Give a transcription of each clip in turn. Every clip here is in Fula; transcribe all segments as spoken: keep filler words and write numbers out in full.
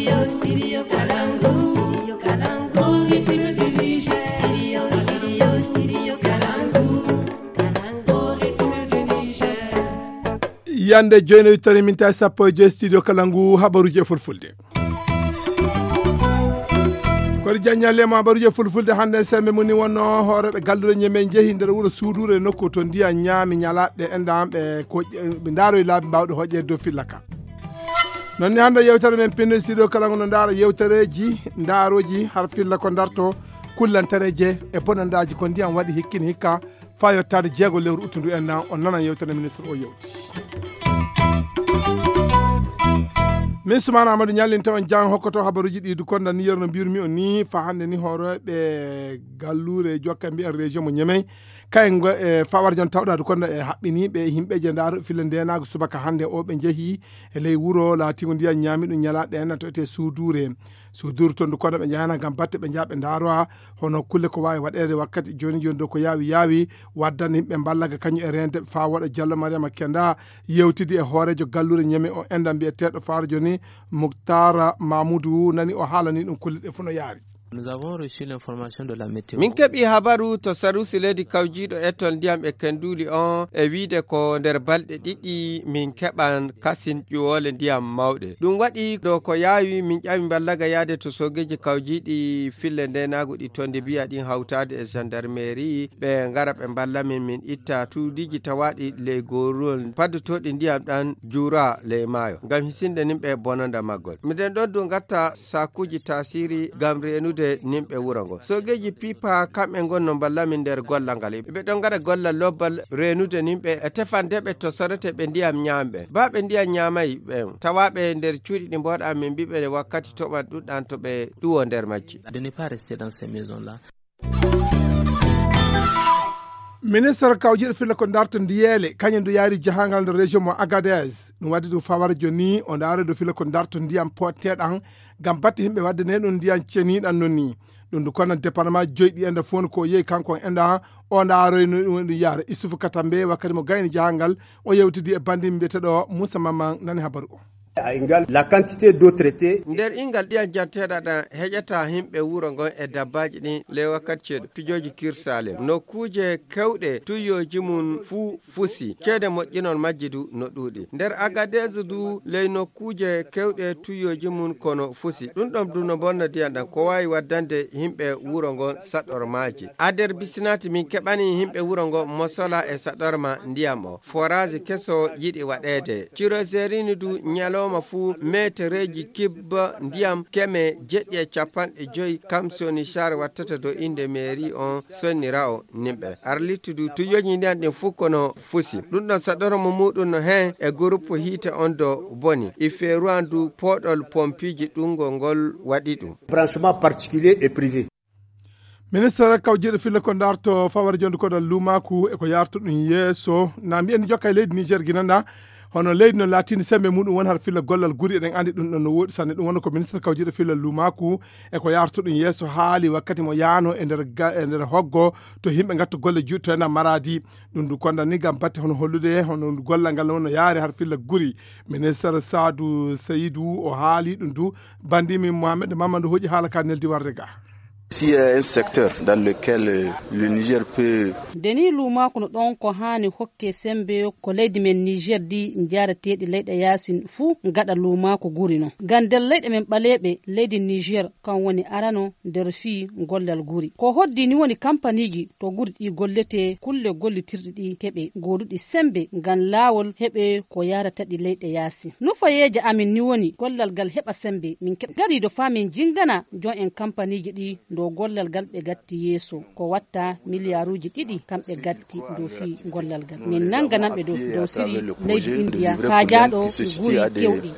Studio, studio Kalangu, studio Kalangu. Studio, studio, studio Kalangu. Yande joyno wittani min ta sappo e joyi studio Kalangu habaruji e fulfulde. Kodi jagnalema habaruji e fulfulde hande sembe muni wonno horeɓe galluɗo ñeme jeehi nder wuuro suudure nokku to ndiya ñaami ñalaɗɗe endamɓe ko ɓe daaro e laabi mbawɗe hoƴƴe dow fillaka. Non ni hande yewtere men pinde studio Kalangu no daara yewtereji daaroji har filla ko darto kullantareje e bonandaji ko ndiyam waɗi hikkini hikka fa yottade jeego lewru uttundu en nan on nana yewtere ministre o yewti. min sumana amadou ñallinta on jang hokkoto habaruji ɗi du konda ni yerno mbirmi on ni fa hande ni horoɓe gallure jokka mbiyen région mo ñemey kayen go e fawar jon tawɗa du konda e haɓɓiniɓe himɓeje ndaaro fille ndenago subaka hande o ɓe jeehi e ley wuuro laatigo ndiya ñaami ɗum ñalaɗe en to ete suudure suudure toon du konda ɓe jahana gam batte ɓe jaaɓe ndaaro hono kulle ko wawi waɗede wakkati joni joni dow ko yawi yawi waddan yimɓe ballaga kañum e rende fa waɗa Diallo Mariama Kenda yewtidi e hoorejo gallure ñeme o enda mbiyeteɗo faaro joni Mouktar Mamoudou nani o haalani ɗum kulle ɗe funo yaari. Nous avons reçu l'information de la météo. Min keɓi habaru to sarusi leydi kawjiɗo ettol ndiyam e kenduli on e wiide ko nder balɗe ɗiɗi min keɓan kasin ƴuwole ndiyam mawɗe. Ɗum waɗi ɗo ko yaawi min ƴami ballaga yaade to sogeji kawjiɗi fille ndenago ɗi tonde mbiya ɗin hawtade e gendarmerie ɓe ngara ɓe balla min min itta tuudiji tawaɗi ley gorol paddotoɗi ndiyam ɗan juura ley maayo ngam hisinde nimɓe bonanda maggol. Miɗen ɗon du gatta sakuji tasiri ngam renude nimɓe wuro ngo sogeji pipa kamɓe gonno ballamin nder gollal ngal ɓe ɗon gaɗa gollal lobbal renude nimɓe e tefandeɓe to sorete ɓe ndiyam ñamɓe baɓe ndiyam ñamayi ɓe tawaɓe nder cuuɗi ɗi mboɗa min mbiɓe wakkati toɓan ɗuɗɗan to ɓe ɗuwo nder majji. De ne pas rester dans ces maisons là. Ministre kawjiɗo filla ko darto ndiyele kañum do yaari jahangal nder région mo Agadez ɗum waddi ɗum fawara joni o daare do filla ko darto ndiyam potteɗan gam batte himɓe wadde ne ɗum ndiyam ceniɗan non ni ɗum du kono département joyɗi enda fof ko yeeyi kanko enda o daaroyno ɗum yaara Isufu Katambe wakkati mo gayni jahangal o yewtidi e bandi mbiyeteɗo Moussa Maman nani habaru o. La quantité d'eau traitée nder ingal ɗiyan janteɗa ɗan heƴata himɓe wuro ngon e dabbaji ɗin le wakkati ceeɗo pijoji kirsalem nokkuje kewɗe tuyoji mum fuu fusi ceede moƴƴinol majji du no ɗuuɗi nder Agadez du ley nokkuje kewɗe tuyoji mum kono fusi ɗum ɗon du no bonna diyan ɗan ko wawi waddande himɓe wuro ngon saɗormaji a nder bisinati min keɓani himɓe wuro ngon mosola e saɗorma ndiyam o forage keso yiɗi waɗede ciroserini du ñalo ma fu metereji kibba ndiyam keme jeɗɗi e capanɗe joyi kam soni char wattata do inde mairie on sonnira o nimɓe arlitudu tuyoji ndiyam ɗin fu kono fusi ɗum ɗon saɗormo muɗum no hen e groupe hiite on do boni i feeruandu poɗol pompiji ɗungol ngol waɗi ɗum branchement particulier et privé. Ministre kawjiɗo filla ko darto fawara jonde koɗo lumaku e ko yarto ɗum yeeso na mbiyen jokka e leydi Niger ginanda hono leydi no latini sembe muɗum won har filla gollal guri eɗen andi ɗum ɗon no woɗi sanne ɗum wonno ko ministre kawjiɗo filla lumaku e ko yarto ɗum yeeso haali wakkati mo yaano e nder e nder hoggo to yimɓe gatto golle jutto en maradi ɗum du konda ni gam batte hono hollude hono gollal ngal wonno yaari har filla guri ministre Sadou Seydou o haali ɗum du bandimi Mohamed Mamadou hoƴi haala ka neldi warde ga. S'il y a un secteur dans lequel le Niger peut deni luma kuno ɗon ko hani hokke sembe ko leydi men Niger di jarateɗi leyɗe yasin fu gaɗa luma ko guri no gandel leyɗe men ɓaleɓe leydi Niger kan woni arano nder fi gollal guri ko hoddi ni woni kampaniji to guri ɗi gollete kulle gollitirɗi ɗi keɓe goduɗi sembe ngam lawol heɓe ko yarata ɗi leyɗe yasi nufayeje amin ni woni gollal gal heɓa sembe min keɓ gari do famin jingana jon en kampaniji ɗi do gollal gal ɓe gatti yeeso ko watta milliaruji ɗiɗi kamɓe gatti dow fi gollal gal min nangananɓe dow dow siri leydi India kajaɗo guri kewɗi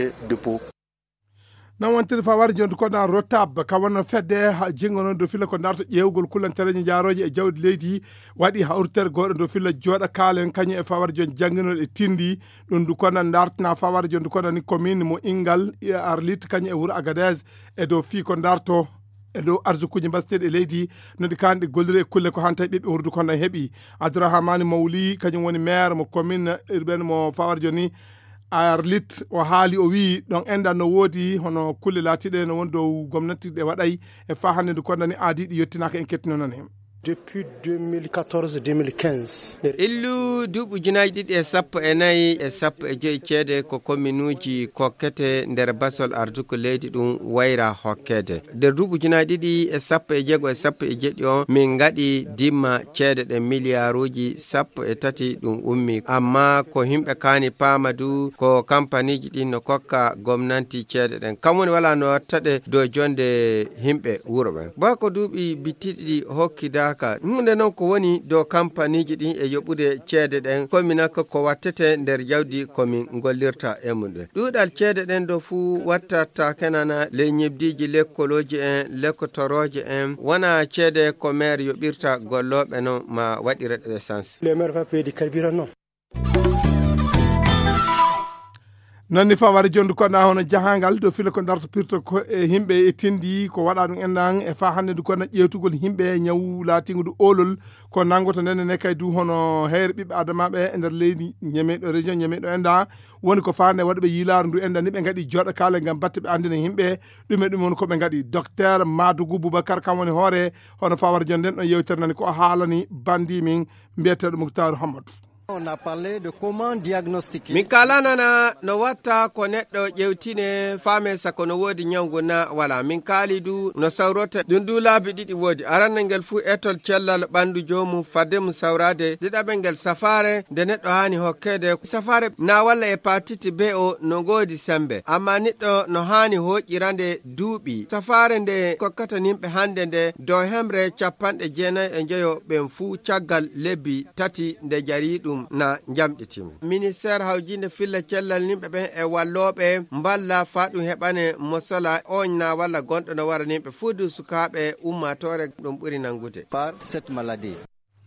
non wontiri fawari jonde koɗa rotab ka wonno fedde jingono do filla ko darto ƴewgol kullantereji jaaroji e jawdi leydi waɗi hawrtere goɗo do filla jooɗa kaalen kañum e fawari joni jangguinol e tindi ɗum du kono dartana fawari jonde koɗa ni commune mo Ingal Arlit kañum e wuuro Agadez e dow fi ko darto e dow arsukuji mbasteɗi e leydi noɗi kanɗe gollire e kulle ko hanta ɓiɓɓe wurdu kono heeɓi Abdourahmane Mawli kañum woni maire mo commune urbaine mo fawar joni Arlit o haali o wi ɗon enda no woodi hono kulle laatiɗe no won dow gomnati ɗe waɗay e fa hannde ndu kondani aadi ɗi yettinaka en kettino non hen depuis deux mille quatorze deux mille quinze illu duuɓi junaji ɗiɗi e sappo e nayyi e sappo e joyi ceede ko komminuji kokkete nder basol arduko leydi ɗum wayra hokkede nder duuɓi junaji ɗiɗi e sappo e jeego e sappo e jeɗɗi o min gaɗi dimma ceede ɗe milliarduji sappo e tati ɗum ummi amma ko himɓe kaani paama du ko kampaniji ɗin no kokka gomnanti ceede ɗen kamwoni wala no wattaɗe dow jonde himɓe wuro ɓen ba ko duuɓi bittiɗi hokkida hunde noon ko woni dow kampaniji ɗin e yoɓude ceede ɗen kominaka ko wattete nder jawdi komin gollirta e muɗum ɗuɗal ceede ɗen ɗo fuu wattata kenana ley ñebdiji lekkoloji en lekkotoroje en wona ceede ko maire yoɓirta golloɓe noon ma waɗira essence le maire va payer du carburant non nonni faware jondu konɗa hono jahangal dow fila ko darto pirto ko e himɓe e tindi ko waɗa ɗum endan e fa hannde du kono ƴewtugol himɓe ñaw laatigo du olol ko nangoto nenne ne kay du hono heyre ɓiɓɓe adamaɓe e nder leydi ñameɗo région ñameɗo enda woni ko fa hannde waɗaɓe yilaru ndu enda ni ɓe gaɗi joɗo kala gam batte ɓe andina himɓe ɗume ɗum woni koɓe gaɗi docteur Madougou Boubacar kam woni hoore hono faware jonde nden ɗon yewtere nani ko haalani bandi min mbiyeteɗo Mouktar Hamadou. On a parlé de comment diagnostiquer. Min kalanana no watta ko neɗɗo ƴewtine faame sako no woodi ñawgu na wala min kaali du no sawrota ɗum du laabi ɗiɗi woodi aranne ngel fuu etol cellal ɓandu jomum fadde mum sawrade ɗiɗaɓe ngel safare nde neɗɗo hani hokkede safare na walla hepatite B o no goodi sembe amma neɗɗo no hani hoƴƴirande duuɓi safare nde kokkata nimɓe hande nde dow hemre capanɗe jeenayi e joyo ɓen fuu caggal lebbi tati nde jari ɗum na jamɗitima ministére hawjinde filla cellal nimɓe ɓen e walloɓe mballa fa ɗum heɓane mosola on na walla gonɗo no wara nimɓe fuudu sukaɓe ummatore ɗum ɓuri nangude par cette maladie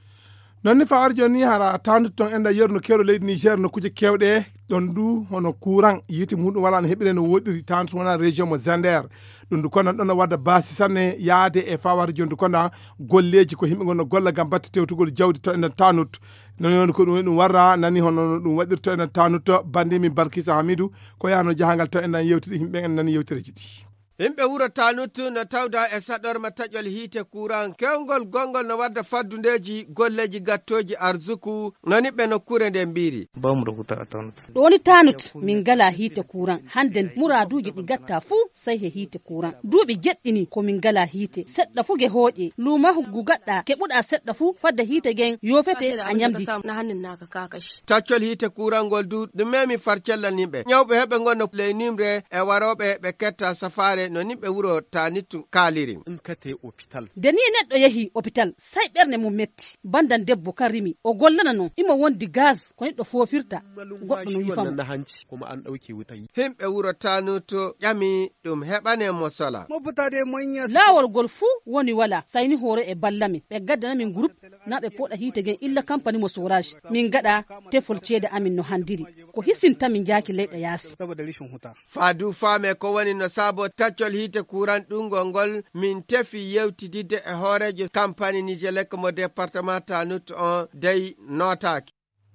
nonni fawar joni hara tandu ton enda yerno kero leydi Niger no kuje kewɗe ɗon du hono courant yiti muɗum wala no heɓire no woɗɗiri tantu wona région mo Zander ɗum du kono ɗon no wadda basi sanne yaade e fawar joni du kono golleji ko himɓe gonno golla gam batte tewtugol jawdi to enen tanut non ko ɗum ɗum warra nani hono ɗum waɗirto enen tanut bandimi Balkisa Hamidou ko yahno jahangal to enen yewtide himɓe en nani yewtereji ɗi himɓe wuro tanutu no tawda e saɗorma taƴol hiite courant kewgol gongol no wadda faddundeji golleji gattoji arzuku noni ɓe nokkure nde mbiri bamro huta tanut ɗo woni tanut min gala hiite courant hande muraduji ɗi gatta fuu sai he hiite courant duuɓi jeɗɗini ko min gala hiite seɗɗa fu ge hooƴe luma huggu gaɗɗa keɓuɗa seɗɗa fu fadda hiite gen yofete a ñamdi na hannun naka kakashi taccol hiite courant ngol du ɗum memi far cellal nimɓe ñawɓe heɓe gonno ley nimre e waroɓe ɓe ketta safare no nimɓe wuro tanittu kaaliri kate hôpital de ni neɗɗo yehi hôpital sai ɓerne mum metti bandan debbo kan rimi o gollana non ima wondi gaz ko neɗɗo fofirta goɗɗo no yifamo na hanci kuma an ɗauke wuta himɓe wuro tanutto ƴami ɗum heɓane mo sola mobutade monya lawol gol fuu woni wala sayni hoore e ballami ɓe gaddana min groupe na ɓe poɗa hiite gen illa compagnie mo sourage min gaɗa tefol ceede amin no handiri ko hisinta min jaaki leyɗa yaasi saboda rishin huta faadu faame ko woni no saabo taccol hiite courant ɗungol ngol min tefi yewtididde e hoorejo campagne Nijelek mo département Tanut on dey notaki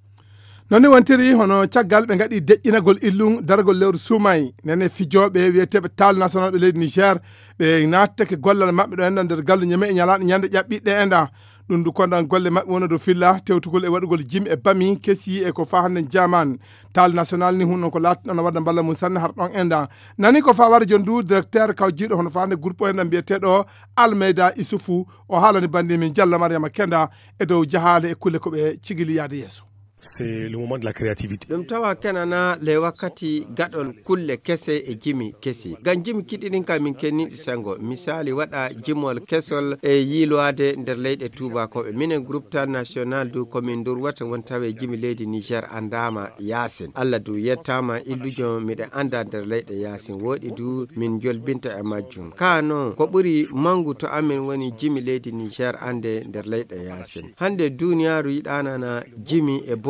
nonni wontiri hono caggal ɓe gaɗi deƴƴinagol illum dargol lewru suumay nene fijoɓe wiyeteɓe tal national ɓe leydi Niger ɓe nattake gollal mabɓe ɗo enda nder gallu ñame e ñalaɗo ñande ƴaɓɓiɗɗe enda ɗum du konɗan golle mabɓe wona dow filla tewtugol e waɗugol jimi e bami kesi e ko fa hande jaman tal national ni hunno ko latɗo no wadda balla mum sanne har ɗon enda nani ko fa wara jon du directeur kawjiɗo hono fa hande groupe o enda mbiyeteɗo Almeida Isufu o haalani bandi min Diallo Mariama Kenda e dow jahale e kulle koɓe cigili yaade yeeso c'est le moment de la créativité ɗum tawa kenana le wakkati gaɗol kulle kese e jimi kesi gam jimi kiɗiɗin ka min kenniɗi sengo misali waɗa jimol kesol e yiloade nder leyɗe tubakoɓe minen groupe tal national du commune dur wata won tawe jimi leydi Niger andama yasin Allah du yettama illujo miɗe anda nder leyɗe yasin woɗi du min jolbinta e majjum ka non ko ɓuri mangu to amin woni jimi leydi Niger ande nder leyɗe yasin hande duniyaru yiɗanana jimi e bo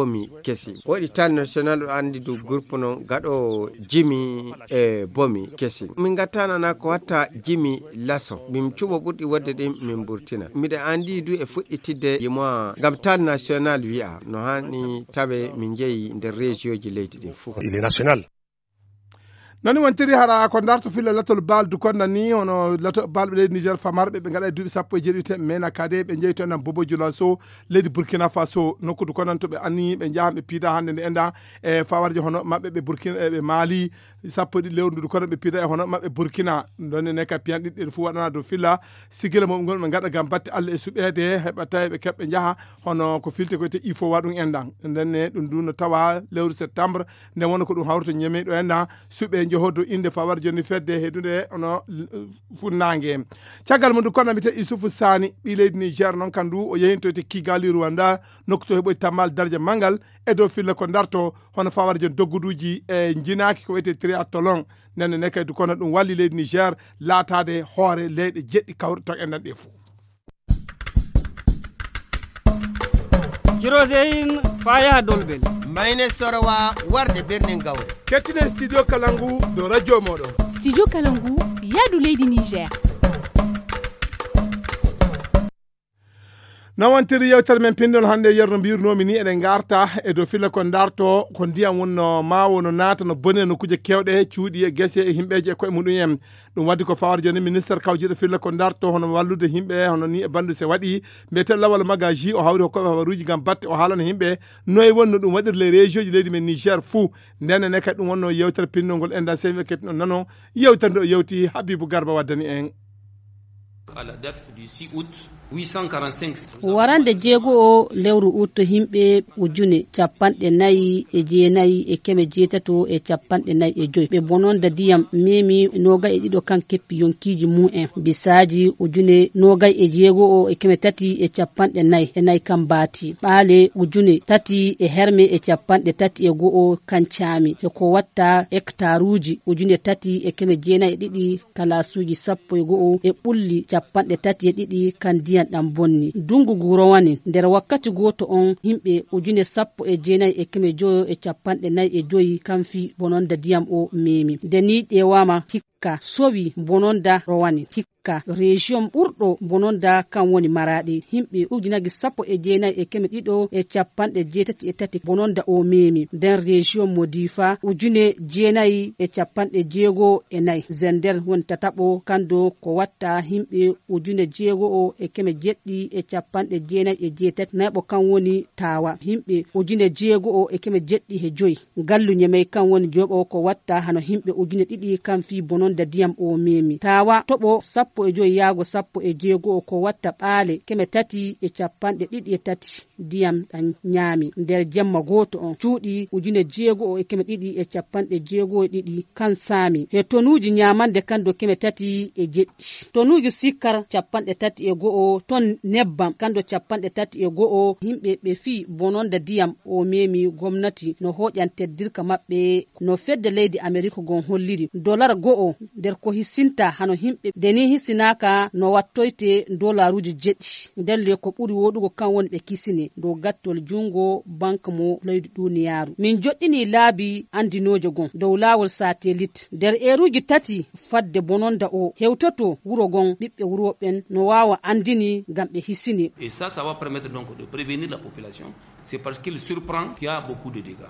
bomi kesi waɗi tal national andi du groupe non gaɗo jimi e bomi kesi min gattanana ko watta jimi laso min cuɓo ɓurɗi wadde ɗin min burtina miɗa andi du e fuɗɗitidde yimoa gam tal national wi'a no hani tawe min jeeyi nder région ji leydi ɗin fof il est national. nani wontiri hara ko darto filla latol baldu konna ni hono lato balbe leydi Niger famarbe be ngada dubi sappo e jeeɗiɗi mena kade be jeeyi ton Bobo Jula so leydi Burkina Faso nokkudu konan to be anni be jaha be piida hande ne enda e fawarje hono mabbe be Burkina be Mali sappo di lewdu konan be piida e hono mabbe Burkina donne ne ka pian didde fu wadana do filla sigila mom ngol be ngada gam batte Allah e subede heba tay be kebbe jaha hono ko filte ko te il faut wadum endan ndenne dum duno tawa lewru septembre ne wona ko dum hawrto nyeme do enda sube johodo inde fawar joni fedde hedude ono funnange ciagal mun kono mite Isufu Sani bi leydi Niger non kandu o yehinto te Kigali Rwanda nokto hebo tamal darja mangal e do filla ko darto hono fawar joni dogguduji e jinaki ko wete triathlon nenne ne kay du kono dum walli leydi Niger latade hoore leyde jeddi kawrto endan de fu Kirozein faya dolbel mayne sorowa warde birnin gawre kettine studio Kalangu do radio modo studio Kalangu yadu leydi Niger nawantiri yewtere men pindol hande yerno mbirnomi ni eden garta e do filla ko darto ko ndiyam wonno mawo no nata no bone no kuje kewde cuudi e gese e himbeje ko e mudum en dum waddi ko fawar joni ministre kawjido filla ko darto hono wallude himbe hono ni e bandu se wadi metel lawal magaji o hawri ko habaruji gam batte o halano himbe noy wonno dum wadir les régions leydi men Niger fu nene ne ka dum wonno yewtere pindol enda seme ket non nano yewtere do yewti Habibou Garba waddani en à la date du six août huit cent quarante-cinq warande jeego o lewru utto himɓe ujune capanɗe nayi e jeenayi e keme jeetato e capanɗe nayi e joyi ɓe bononda ndiyam memi nogay e ɗiɗo kan keppi yonkiji mu'en bisaji ujune nogay e jeego o e keme tati e capanɗe nayi e nayi kan baati ɓaale ujune tati e herme e capanɗe tati e go'o kan caami e ko watta hectare uji ujune tati e keme jeenayi e ɗiɗi kalasuji sappo e go'o e ɓulli capanɗe tati e ɗiɗi kan ndiyam ɗam bonni dungu guro wani nder wakkati goto on himɓe ujune sappo e jeenayi e keme joyo e capanɗe nayi e joyi kamfi bononda ndiyam o memi deni ƴewama hikka sowi bononda rowani hikka région ɓurɗo bononda kan woni Maradi himɓe ujunagi sappo e jeenayi e keme ɗiɗo e capanɗe jeetati e tati bononda o memi nden région mo Difa ujune jeenayi e capanɗe jeego e nayi Zender woni tataɓo kando ko watta himɓe ujune jeego o e keme jeɗɗi e capanɗe jeenayi e jeetati nayɓo kan woni Tawa himɓe ujune jeego o e keme jeɗɗi e joyi Gallu Ñemey kan woni joɓo ko watta hano himɓe ujune ɗiɗi kan fi bononda ndiyam o memi Tawa toɓo sappo e joyi yaago sappo e jeego o ko watta ɓaale keme tati e capanɗe ɗiɗi e tati ndiyam ɗan ñaami nder jemma goto on cuuɗi ujune jeego o e keme ɗiɗi e capanɗe jeego e ɗiɗi kan saami e tonuji ñamande kando keme tati e jeɗɗi tonuji sikkar capanɗe tati e go'o ton nebbam kando capanɗe tati e go'o himɓe ɓe fi bononda ndiyam o memi gomnati no hoƴan teddirka maɓɓe no fedde leydi Amerique gon holliri dollar go'o nder ko hissinta hano himɓe deni hissinaka no wattoyte dolaruji jeɗɗi ndelle ko ɓuri woɗugo kan woni ɓe kisine do gattol jungo banque mo leydi duniyaru min joɗɗini laabi andinoje gon dow lawol satellite nder eruji tati fadde bononda o hewtoto wuro gon ɓiɓɓe wuro ɓen no wawa andini gam ɓe hissine et ça ça va permettre donc de prévenir la population c'est parce qu'il surprend qu'il y a beaucoup de dégâts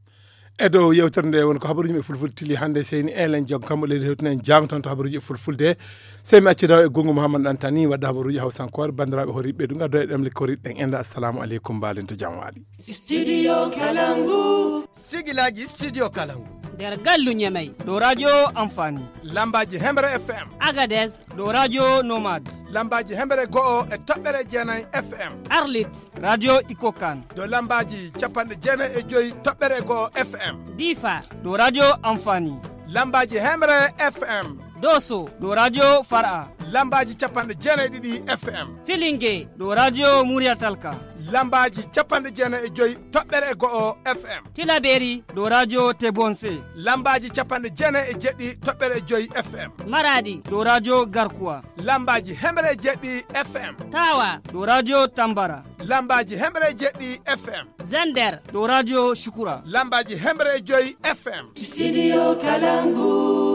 edo yewtere nde woni ko habaruji e fulfulde tili hande seyni elen jog kamɓe leydi hewtinen jaam ton to habaruji e fulfulde sey mi accida e gongo Mouhamadou Dantani wadda habaruji hawsankore bandiraɓe horiɓe ɗum gaddo e ɗemle koriɗen enda assalamu aleykum mbalen to jaam waali studio Kalangu sigilaji studio Kalangu nder Gallu Ñemey do radio Amfani lambaji Hemre F M Agadez do radio Nomade lambaji Hemre go'o e toɓɓere jeenayi F M Arlit radio Ikokan do lambaji capanɗe jeenayi e joyi toɓɓere go'o F M Difa do radio Amfani lambaji Hemre F M Doso do radio Far'a lambaji capanɗe jeenayi ɗiɗi F M Filingue do radio Mouriatalka lambaji capanɗe jeenayi e joyyi toɓɓere e go'o F M. Tilaberi do radio Tebonse. lambaji capanɗe jeenayi e jeɗɗi toɓɓere e joyyi F M. Maradi do radio Garkuwa. lambaji hemre e jeɗɗi F M. Tawa do radio Tambara. lambaji hemre e jeɗɗi F M. Zender do radio Shukura. lambaji hemre e joyyi F M. Studio Kalangu.